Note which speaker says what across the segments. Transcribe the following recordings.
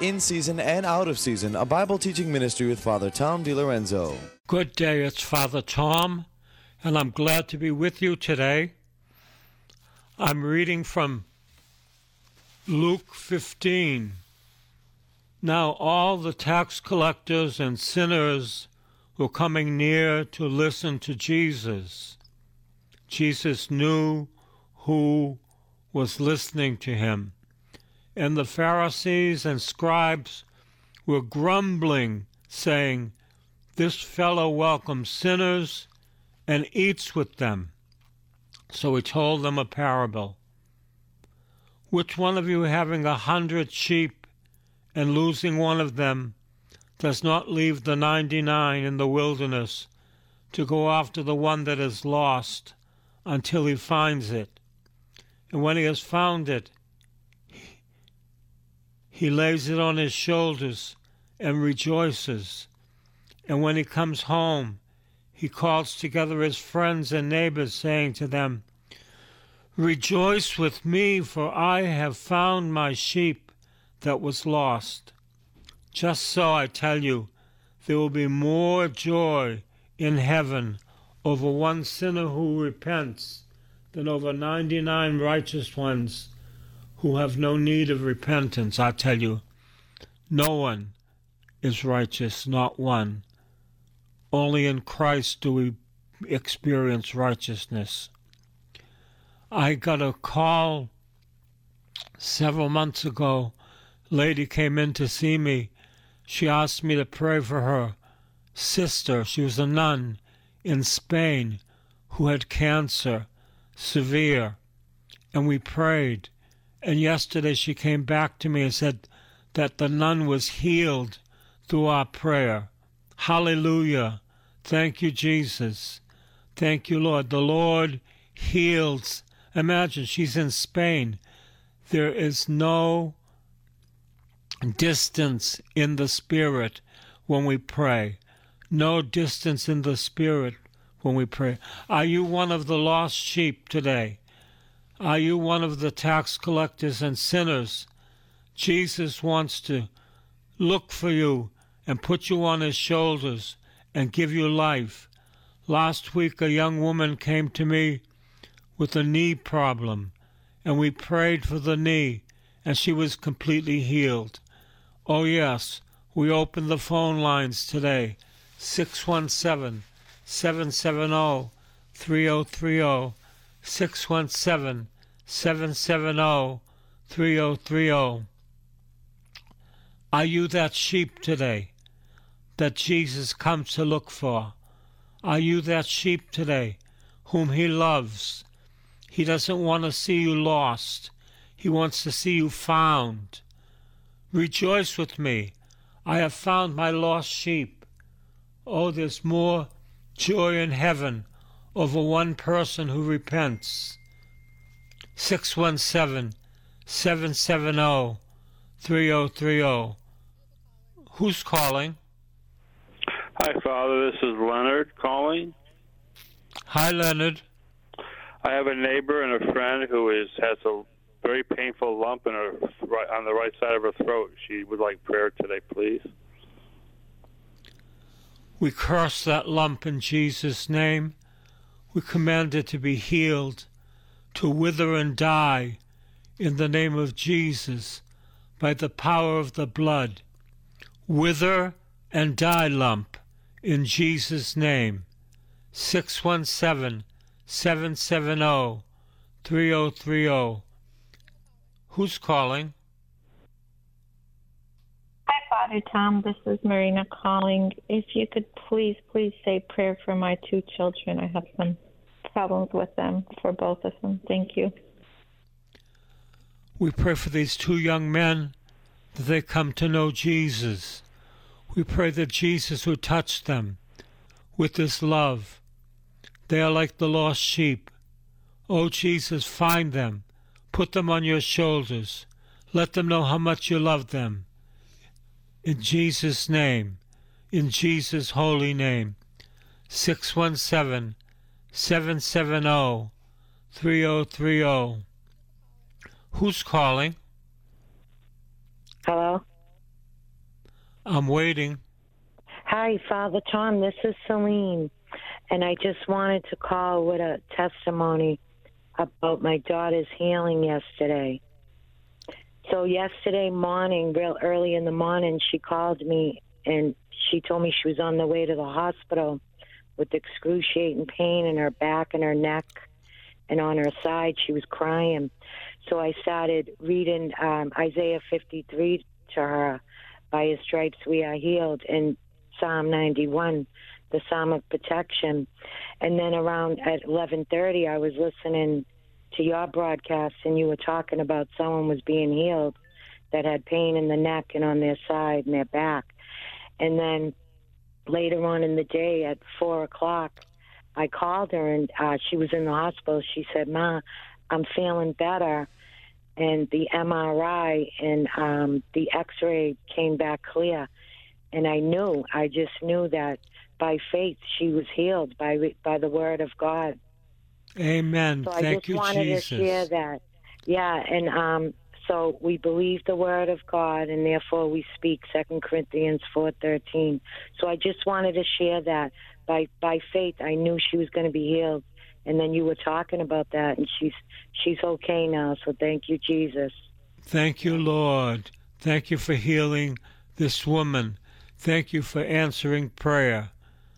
Speaker 1: In Season and Out of Season, a Bible teaching ministry with Father Tom DiLorenzo.
Speaker 2: Good day, it's Father Tom, and I'm glad to be with you today. I'm reading from Luke 15. Now all the tax collectors and sinners were coming near to listen to Jesus. Jesus knew who was listening to him. And the Pharisees and scribes were grumbling, saying, "This fellow welcomes sinners and eats with them." So he told them a parable. Which one of you, having 100 sheep and losing one of them, does not leave the 99 in the wilderness to go after the one that is lost until he finds it? And when he has found it, he lays it on his shoulders and rejoices. And when he comes home, he calls together his friends and neighbors, saying to them, "Rejoice with me, for I have found my sheep that was lost." Just so, I tell you, there will be more joy in heaven over one sinner who repents than over 99 righteous ones who have no need of repentance. I tell you, no one is righteous, not one. Only in Christ do we experience righteousness. I got a call several months ago. A lady came in to see me. She asked me to pray for her sister. She was a nun in Spain who had cancer, severe, and we prayed. And yesterday she came back to me and said that the nun was healed through our prayer. Hallelujah. Thank you, Jesus. Thank you, Lord. The Lord heals. Imagine, she's in Spain. There is no distance in the Spirit when we pray. No distance in the Spirit when we pray. Are you one of the lost sheep today? Are you one of the tax collectors and sinners? Jesus wants to look for you and put you on his shoulders and give you life. Last week, a young woman came to me with a knee problem, and we prayed for the knee, and she was completely healed. Oh, yes, we opened the phone lines today, 617-770-3030, 617-770-3030. Are you that sheep today that Jesus comes to look for? Are you that sheep today whom he loves? He doesn't want to see you lost. He wants to see you found. Rejoice with me. I have found my lost sheep. Oh, there's more joy in heaven over one person who repents. 617-770-3030. Who's calling?
Speaker 3: Hi, Father. This is Leonard calling.
Speaker 2: Hi, Leonard.
Speaker 3: I have a neighbor and a friend who has a very painful lump on the right side of her throat. She would like prayer today, please.
Speaker 2: We curse that lump in Jesus' name. We command it to be healed, to wither and die in the name of Jesus by the power of the blood. Wither and die, lump, in Jesus' name. 617-770-3030. Who's calling?
Speaker 4: Hi, Father Tom. This is Marina calling. If you could please say prayer for my two children. I have some problems with them, for both of them. Thank you.
Speaker 2: We pray for these two young men that they come to know Jesus. We pray that Jesus would touch them with this love. They are like the lost sheep. Oh, Jesus, find them. Put them on your shoulders. Let them know how much you love them. In Jesus' name, in Jesus' holy name. 617-770-3030. Who's calling?
Speaker 4: Hello?
Speaker 2: I'm waiting.
Speaker 5: Hi, Father Tom. This is Celine. And I just wanted to call with a testimony about my daughter's healing yesterday. So yesterday morning, real early in the morning, she called me and she told me she was on the way to the hospital with excruciating pain in her back and her neck, and on her side she was crying. So I started reading Isaiah 53 to her, by his stripes we are healed, and Psalm 91, the Psalm of protection. And then around at 11:30, I was listening to your broadcast, and you were talking about someone was being healed that had pain in the neck and on their side and their back. And then later on in the day at 4 o'clock, I called her, and she was in the hospital. She said, "Ma, I'm feeling better." And the MRI and the X-ray came back clear. And I just knew that by faith she was healed by the word of God.
Speaker 2: Amen.
Speaker 5: So
Speaker 2: Thank you,
Speaker 5: I just wanted
Speaker 2: Jesus.
Speaker 5: to share that. Yeah, and so we believe the word of God, and therefore we speak 2 Corinthians 4:13. So I just wanted to share that. By faith, I knew she was going to be healed. And then you were talking about that, and she's okay now. So thank you, Jesus.
Speaker 2: Thank you, Lord. Thank you for healing this woman. Thank you for answering prayer.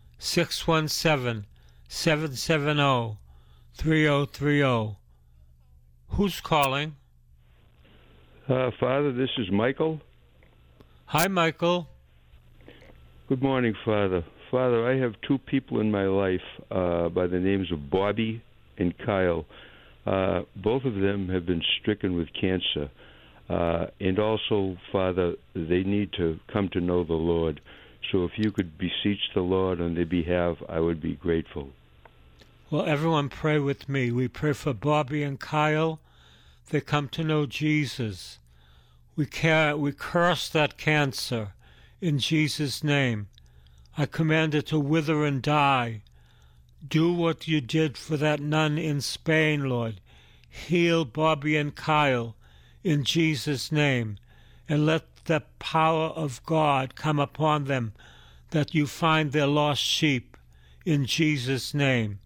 Speaker 2: 617-770-3030. Who's calling?
Speaker 6: Father, this is Michael.
Speaker 2: Hi, Michael.
Speaker 6: Good morning, Father. Father, I have two people in my life by the names of Bobby and Kyle. Both of them have been stricken with cancer. And also, Father, they need to come to know the Lord. So if you could beseech the Lord on their behalf, I would be grateful.
Speaker 2: Well, everyone pray with me. We pray for Bobby and Kyle. They come to know Jesus. We curse that cancer in Jesus' name. I command it to wither and die. Do what you did for that nun in Spain, Lord. Heal Bobby and Kyle in Jesus' name, and let the power of God come upon them, that you find their lost sheep in Jesus' name.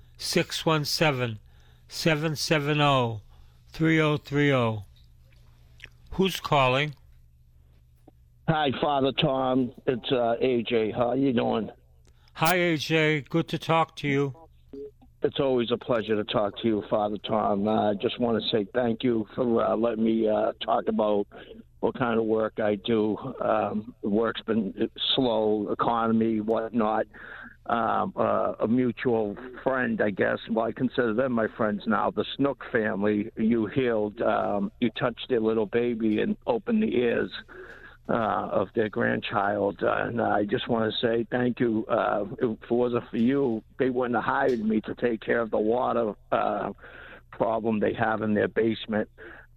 Speaker 2: 617-770-3030. Who's calling?
Speaker 7: Hi, Father Tom. It's AJ. How you doing?
Speaker 2: Hi, AJ. Good to talk to you.
Speaker 7: It's always a pleasure to talk to you, Father Tom. I just want to say thank you for letting me talk about what kind of work I do. The work's been slow, economy, whatnot. A mutual friend, I guess. Well, I consider them my friends now. The Snook family, you healed. You touched their little baby and opened the ears of their grandchild. And I just want to say thank you. If it wasn't for you, they wouldn't have hired me to take care of the water problem they have in their basement.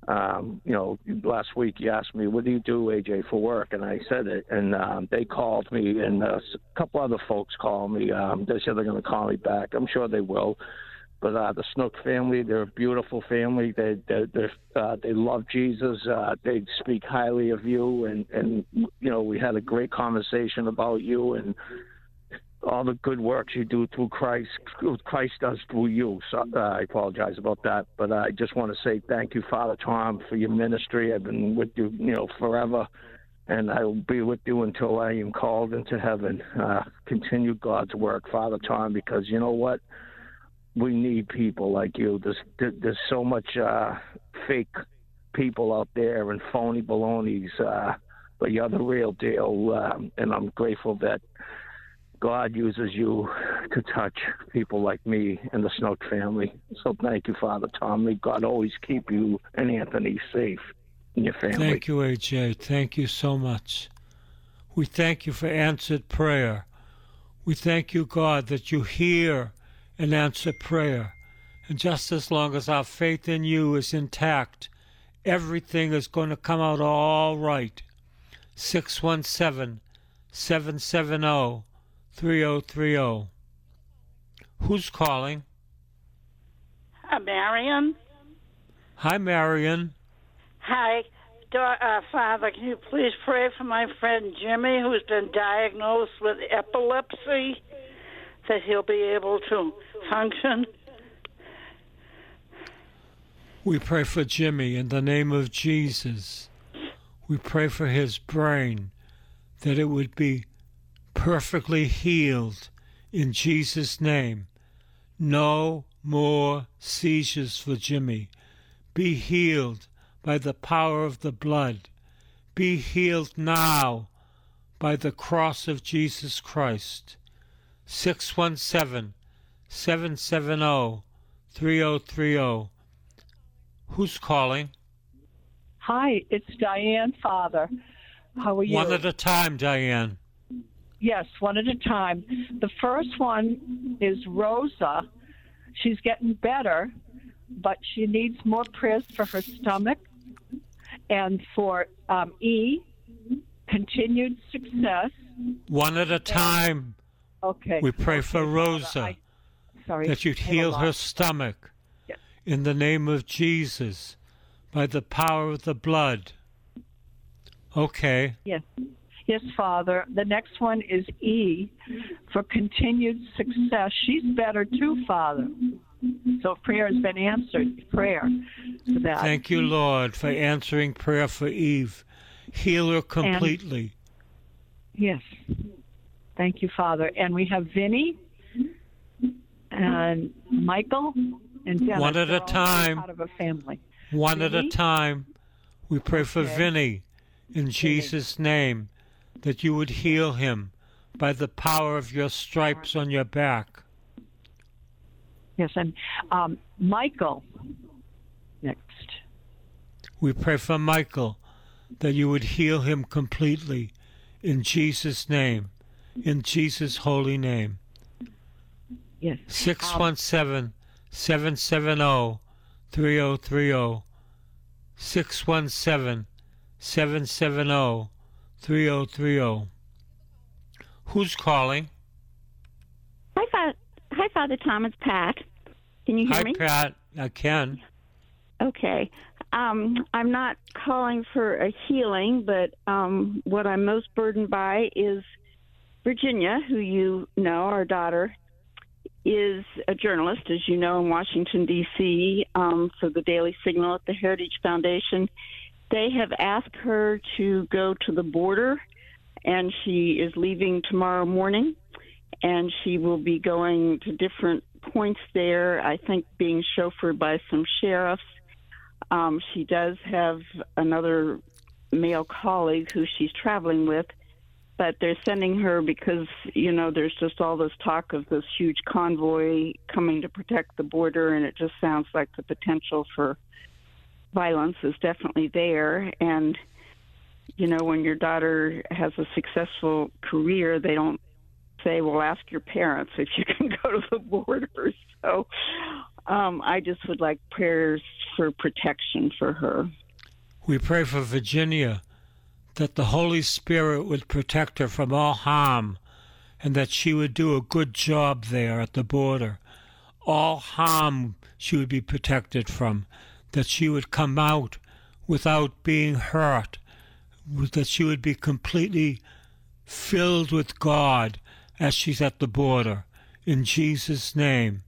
Speaker 7: Last week you asked me, what do you do, AJ, for work? And I said it, and they called me, and a couple other folks called me. They said they're going to call me back. I'm sure they will. But the Snook family, they're a beautiful family. They love Jesus. They speak highly of you, and we had a great conversation about you and all the good works you do through Christ. Christ does through you. So I apologize about that, but I just want to say thank you, Father Tom, for your ministry. I've been with you, forever, and I will be with you until I am called into heaven. Continue God's work, Father Tom, because you know what? We need people like you. There's so much fake people out there and phony balonies, but you're the real deal, and I'm grateful that God uses you to touch people like me and the Snook family. So thank you, Father Tom. May God always keep you and Anthony safe and your family.
Speaker 2: Thank you, AJ. Thank you so much. We thank you for answered prayer. We thank you, God, that you hear and answer prayer. And just as long as our faith in you is intact, everything is going to come out all right. 617-770-3030. Who's calling?
Speaker 8: Marion.
Speaker 2: Hi, Marion.
Speaker 8: Hi. Father, can you please pray for my friend Jimmy, who's been diagnosed with epilepsy, that he'll be able to function?
Speaker 2: We pray for Jimmy in the name of Jesus. We pray for his brain, that it would be perfectly healed in Jesus' name. No more seizures for Jimmy. Be healed by the power of the blood. Be healed now by the cross of Jesus Christ. 617-770-3030. Who's calling?
Speaker 9: Hi, it's Diane, Father. How are you?
Speaker 2: One at a time, Diane.
Speaker 9: Yes, one at a time. The first one is Rosa. She's getting better, but she needs more prayers for her stomach and for E, continued success.
Speaker 2: One at a time.
Speaker 9: Okay.
Speaker 2: We pray for Rosa, that you'd heal her stomach.
Speaker 9: Yes.
Speaker 2: In the name of Jesus, by the power of the blood. Okay.
Speaker 9: Yes. Yes, Father. The next one is E, for continued success. She's better too, Father. So prayer has been answered. Prayer for that.
Speaker 2: Thank you, Lord, for answering prayer for Eve. Heal her completely.
Speaker 9: Yes. Thank you, Father. And we have Vinny and Michael and Dennis.
Speaker 2: One at a time.
Speaker 9: Out of a family.
Speaker 2: One
Speaker 9: Vinny?
Speaker 2: at a time. We pray for Vinny in Jesus' name, that you would heal him by the power of your stripes on your back.
Speaker 9: Yes, and Michael next.
Speaker 2: We pray for Michael, that you would heal him completely in Jesus' name, in Jesus' holy name.
Speaker 9: Yes.
Speaker 2: 617-770-3030. 617-770-3030. Who's calling?
Speaker 10: Hi, Father Tom. It's Pat. Can you hear me?
Speaker 2: Hi, Pat. I can.
Speaker 10: Okay. I'm not calling for a healing, but what I'm most burdened by is Virginia, who you know, our daughter, is a journalist, as you know, in Washington, D.C., for the Daily Signal at the Heritage Foundation. They have asked her to go to the border, and she is leaving tomorrow morning, and she will be going to different points there, I think being chauffeured by some sheriffs. She does have another male colleague who she's traveling with, but they're sending her because, you know, there's just all this talk of this huge convoy coming to protect the border, and it just sounds like the potential for violence is definitely there. And, you know, when your daughter has a successful career, they don't say, well, ask your parents if you can go to the border. So I just would like prayers for protection for her.
Speaker 2: We pray for Virginia, that the Holy Spirit would protect her from all harm, and that she would do a good job there at the border. All harm she would be protected from, that she would come out without being hurt, that she would be completely filled with God as she's at the border. In Jesus' name,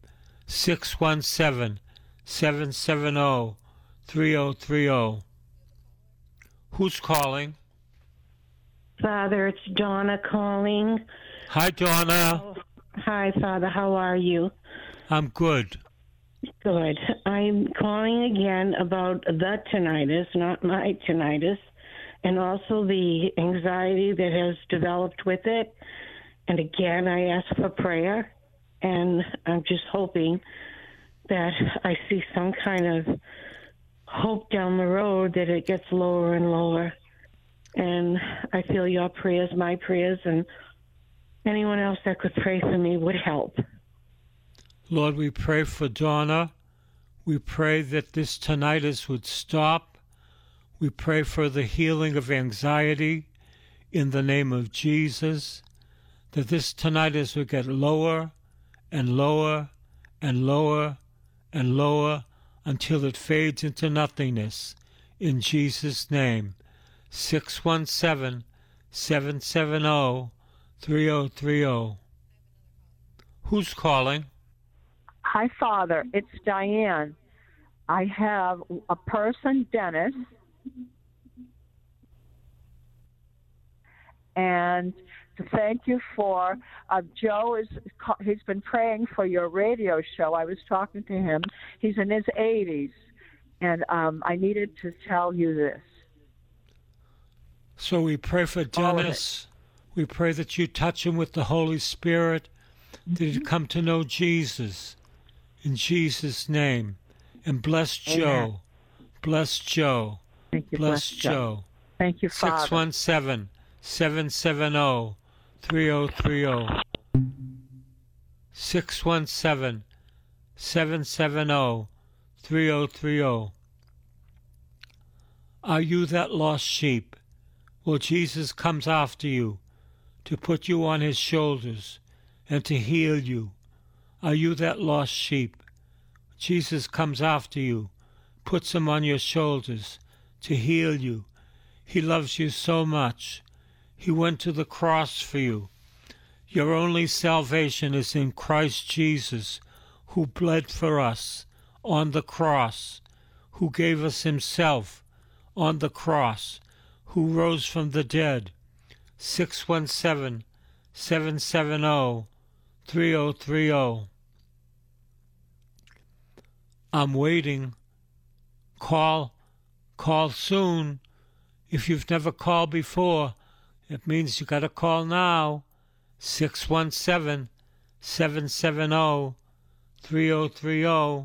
Speaker 2: 617-770-3030. Who's calling?
Speaker 11: Father, it's Donna calling.
Speaker 2: Hi, Donna.
Speaker 11: Oh, hi, Father. How are you?
Speaker 2: I'm good.
Speaker 11: Good. I'm calling again about the tinnitus, not my tinnitus, and also the anxiety that has developed with it. And again, I ask for prayer, and I'm just hoping that I see some kind of hope down the road that it gets lower and lower. And I feel your prayers, my prayers, and anyone else that could pray for me would help.
Speaker 2: Lord, we pray for Donna. We pray that this tinnitus would stop. We pray for the healing of anxiety in the name of Jesus, that this tinnitus would get lower and lower and lower and lower until it fades into nothingness. in Jesus' name. 617-770-3030. Who's calling?
Speaker 9: Hi, Father. It's Diane. I have a person, Dennis, and to thank you for Joe he's been praying for your radio show. I was talking to him. He's in his 80s, and I needed to tell you this.
Speaker 2: So we pray for Dennis. We pray that you touch him with the Holy Spirit, that he'd come to know Jesus in Jesus' name. And bless Joe.
Speaker 9: Amen.
Speaker 2: Bless Joe.
Speaker 9: Thank you.
Speaker 2: Bless Joe.
Speaker 9: Thank you, Father.
Speaker 2: 617-770-3030. 617-770-3030. Are you that lost sheep? Well, Jesus comes after you to put you on his shoulders and to heal you. Are you that lost sheep? Jesus comes after you, puts him on your shoulders to heal you. He loves you so much. He went to the cross for you. Your only salvation is in Christ Jesus, who bled for us on the cross, who gave us himself on the cross, who rose from the dead. 617-770-3030. I'm waiting. Call soon. If you've never called before, it means you got to call now. 617-770-3030.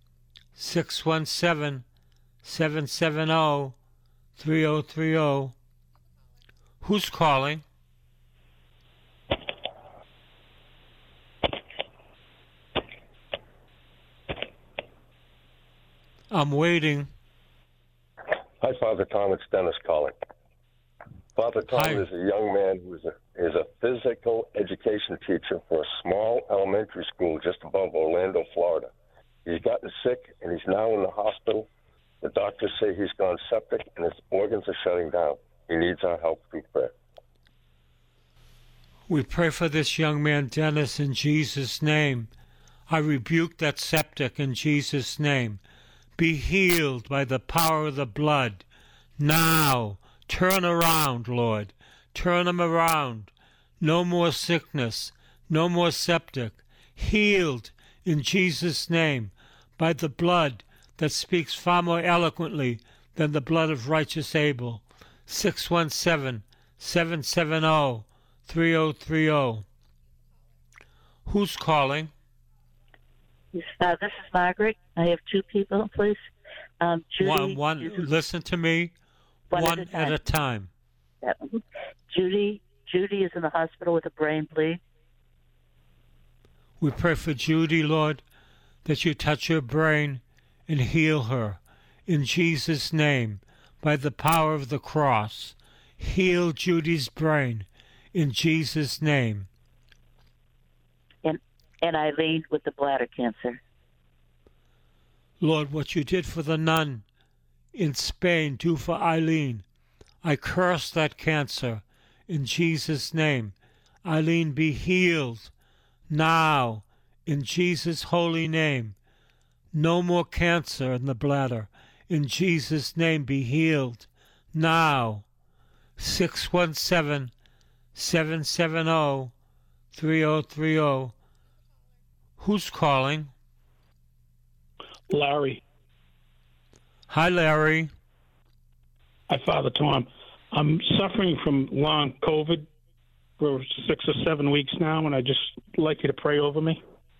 Speaker 2: 617-770-3030. Who's calling? I'm waiting.
Speaker 12: Hi, Father Tom. It's Dennis calling. Father Tom
Speaker 2: Hi.
Speaker 12: is a young man who is a physical education teacher for a small elementary school just above Orlando, Florida. He's gotten sick, and he's now in the hospital. The doctors say he's gone septic, and his organs are shutting down. He needs our help through prayer.
Speaker 2: We pray for this young man, Dennis, in Jesus' name. I rebuke that septic in Jesus' name. Be healed by the power of the blood. Now, turn around, Lord. Turn him around. No more sickness. No more septic. Healed in Jesus' name by the blood that speaks far more eloquently than the blood of righteous Abel. 617-770-3030. Who's calling?
Speaker 13: This is Margaret. I have two people, please. Judy.
Speaker 2: Listen to me. One at a time.
Speaker 13: Judy is in the hospital with a brain bleed.
Speaker 2: We pray for Judy, Lord, that you touch her brain and heal her. In Jesus' name, by the power of the cross, heal Judy's brain. In Jesus' name.
Speaker 13: And Eileen with the bladder cancer.
Speaker 2: Lord, what you did for the nun in Spain, do for Eileen. I curse that cancer in Jesus' name. Eileen, be healed now in Jesus' holy name. No more cancer in the bladder. In Jesus' name, be healed now. 617-770-3030. Who's calling?
Speaker 14: Larry.
Speaker 2: Hi, Larry.
Speaker 14: Hi, Father Tom. I'm suffering from long COVID for 6 or 7 weeks now, and I'd just like you to pray over me.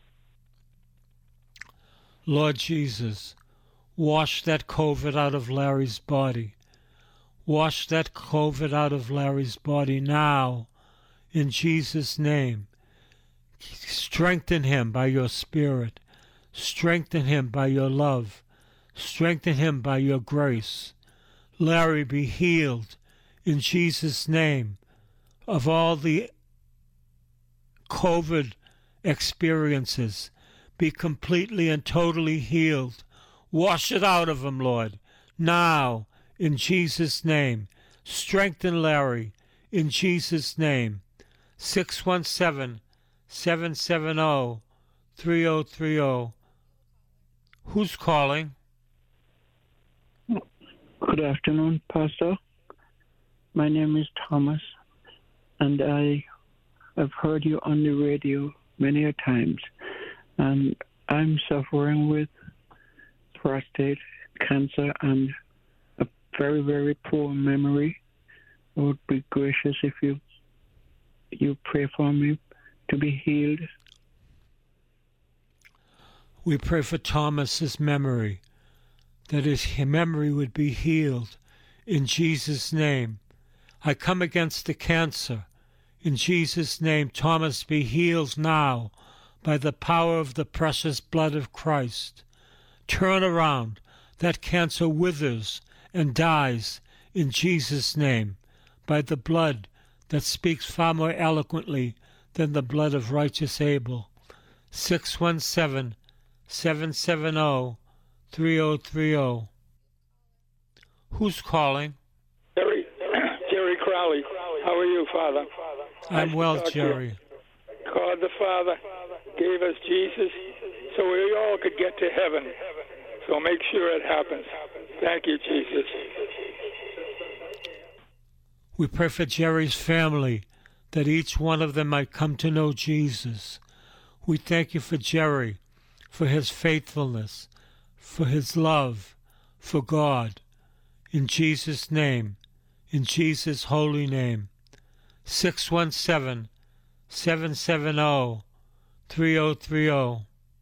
Speaker 2: Lord Jesus, wash that COVID out of Larry's body. Wash that COVID out of Larry's body now, in Jesus' name. Strengthen him by your Spirit. Strengthen him by your love. Strengthen him by your grace. Larry, be healed in Jesus' name of all the COVID experiences. Be completely and totally healed. Wash it out of him, Lord, now in Jesus' name. Strengthen Larry, in Jesus' name. 617-770-3030. Who's calling?
Speaker 15: Good afternoon, Pastor. My name is Thomas, and I have heard you on the radio many a times, and I'm suffering with prostate cancer and a very, very poor memory. I would be gracious if you pray for me to be healed.
Speaker 2: We pray for Thomas's memory, that his memory would be healed in Jesus' name. I come against the cancer. In Jesus' name, Thomas, be healed now by the power of the precious blood of Christ. Turn around. That cancer withers and dies in Jesus' name by the blood that speaks far more eloquently than the blood of righteous Abel. 617-770-3030. Who's calling?
Speaker 16: Jerry Crowley. How are you, Father?
Speaker 2: I'm well, Jerry.
Speaker 16: God the Father gave us Jesus so we all could get to heaven. So make sure it happens. Thank you, Jesus.
Speaker 2: We pray for Jerry's family, that each one of them might come to know Jesus. We thank you for Jerry, for his faithfulness, for his love, for God. In Jesus' name, in Jesus' holy name. 617-770-3030.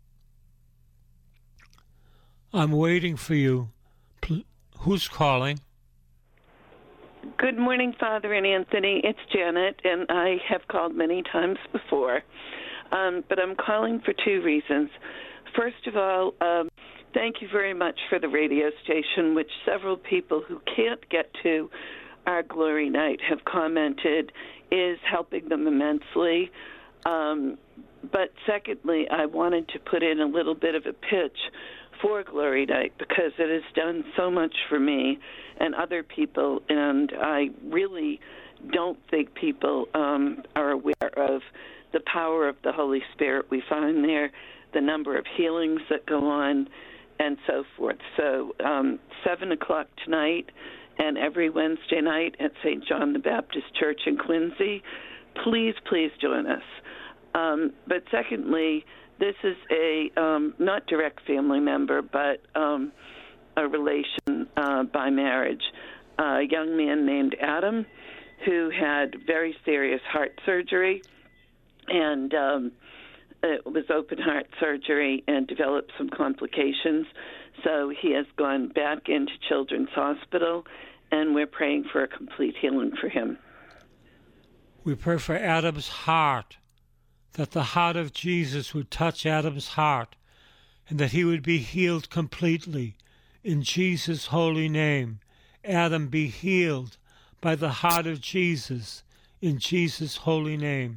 Speaker 2: I'm waiting for you. Who's calling?
Speaker 17: Good morning, Father and Anthony. It's Janet, and I have called many times before. But I'm calling for two reasons. First of all, thank you very much for the radio station, which several people who can't get to our Glory Night have commented is helping them immensely. But secondly, I wanted to put in a little bit of a pitch for Glory Night because it has done so much for me and other people, and I really don't think people are aware of the power of the Holy Spirit we find there, the number of healings that go on, and so forth. So 7 o'clock tonight and every Wednesday night at St. John the Baptist Church in Quincy. Please, please join us. But secondly, this is a not direct family member, but a relation by marriage. A young man named Adam who had very serious heart surgery, and it was open heart surgery and developed some complications. So he has gone back into Children's Hospital, and we're praying for a complete healing for him.
Speaker 2: We pray for Adam's heart, that the heart of Jesus would touch Adam's heart, and that he would be healed completely. In Jesus' holy name, Adam, be healed by the heart of Jesus, in Jesus' holy name.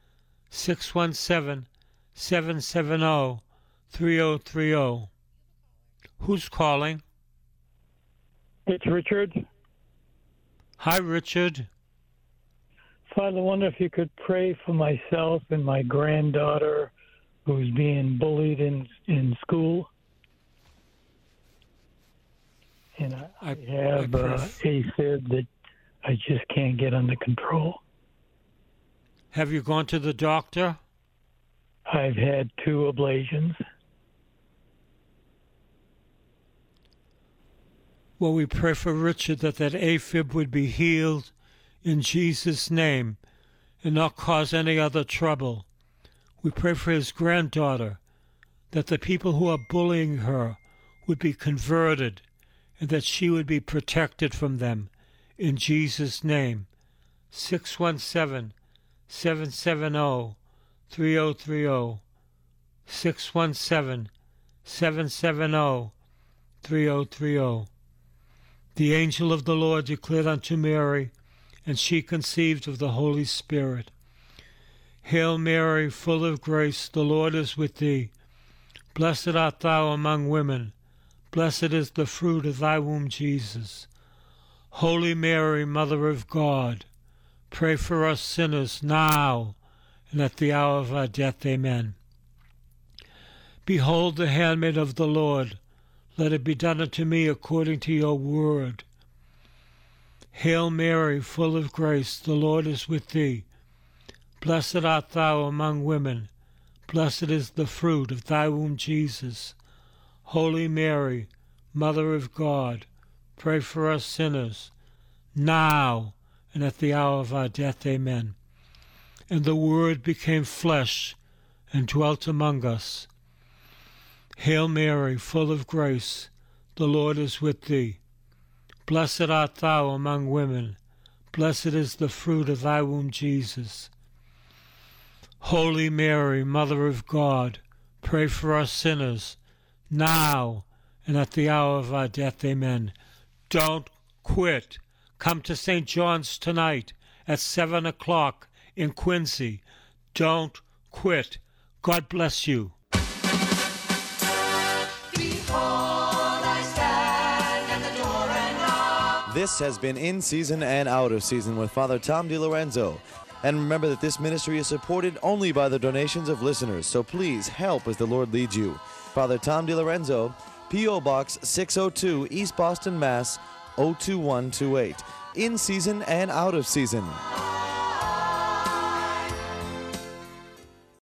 Speaker 2: 617-770-3030. Who's calling?
Speaker 18: It's Richard.
Speaker 2: Hi, Richard.
Speaker 18: Father, I wonder if you could pray for myself and my granddaughter who's being bullied in school. And I have AFib that I just can't get under control.
Speaker 2: Have you gone to the doctor?
Speaker 18: I've had 2 ablations.
Speaker 2: Well, we pray for Richard that AFib would be healed in Jesus' name and not cause any other trouble. We pray for his granddaughter, that the people who are bullying her would be converted and that she would be protected from them in Jesus' name. 617-770-3030. 617-770-3030. The angel of the Lord declared unto Mary, and she conceived of the Holy Spirit. Hail Mary, full of grace, the Lord is with thee. Blessed art thou among women. Blessed is the fruit of thy womb, Jesus. Holy Mary, Mother of God, pray for us sinners now and at the hour of our death. Amen. Behold the handmaid of the Lord. Let it be done unto me according to your word. Hail Mary, full of grace, the Lord is with thee. Blessed art thou among women. Blessed is the fruit of thy womb, Jesus. Holy Mary, Mother of God, pray for us sinners, now and at the hour of our death. Amen. And the Word became flesh and dwelt among us. Hail Mary, full of grace, the Lord is with thee. Blessed art thou among women. Blessed is the fruit of thy womb, Jesus. Holy Mary, Mother of God, pray for us sinners, now and at the hour of our death. Amen. Don't quit. Come to St. John's tonight at 7 o'clock in Quincy. Don't quit. God bless you.
Speaker 1: This has been In Season and Out of Season with Father Tom DiLorenzo. And remember that this ministry is supported only by the donations of listeners, so please help as the Lord leads you. Father Tom DiLorenzo, P.O. Box 602, East Boston, Mass. 02128. In Season and Out of Season.